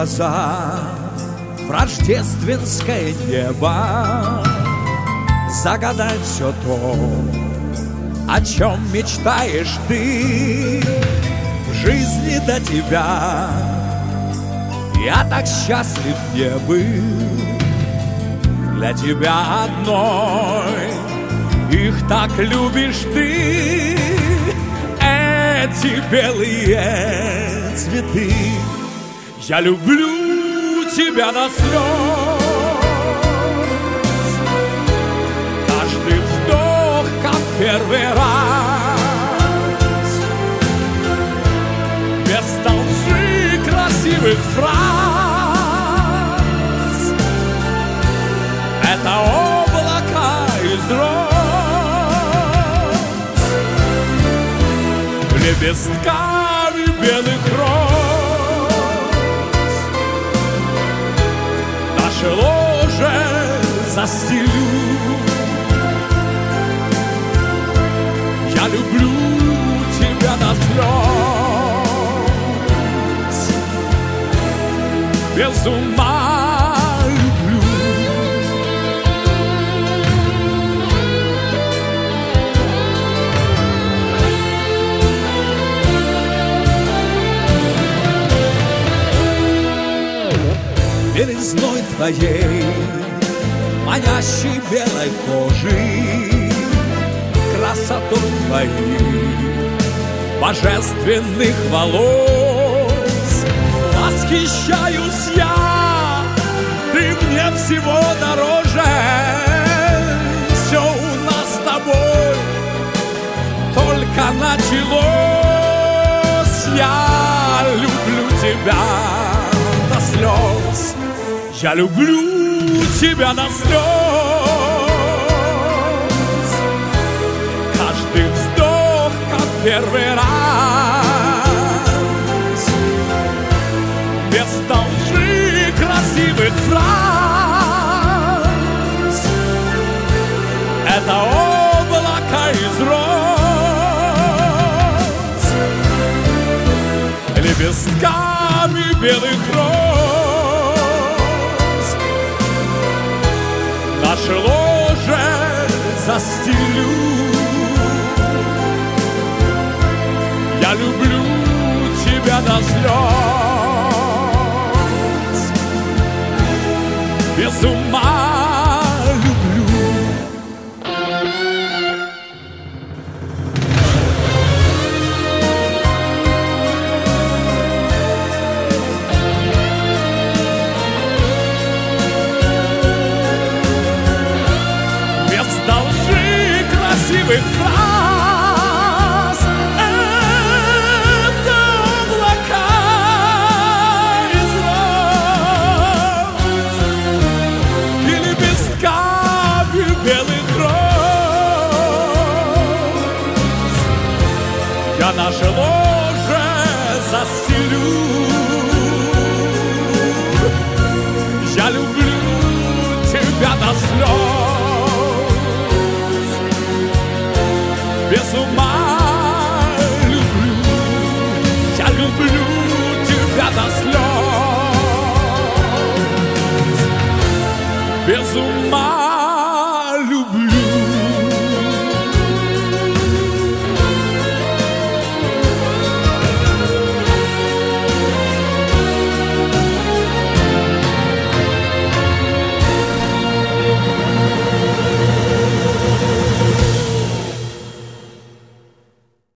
глаза в рождественское небо, загадать все то, о чем мечтаешь ты. В жизни до тебя я так счастлив не был. Для тебя одной их так любишь ты. Эти белые цветы, я люблю тебя до слез. Каждый вздох, как первый раз, без толщи красивых фраз. Это облака из роз, лепестками белых роз. Наше ложе застелю. Я люблю тебя до слез, без ума люблю. Белизной твоей, манящей белой кожи, красотой твоих божественных волос восхищаюсь я, ты мне всего дороже. Все у нас с тобой только началось. Я люблю тебя до слез, я люблю тебя до слез. Каждый вздох, как первый раз, без толщи красивых фраз. Это облако из роз, лепестками белых роз. Наше ложе застелю. Я люблю тебя до слез, без ума люблю. Без толщи красивых фраз.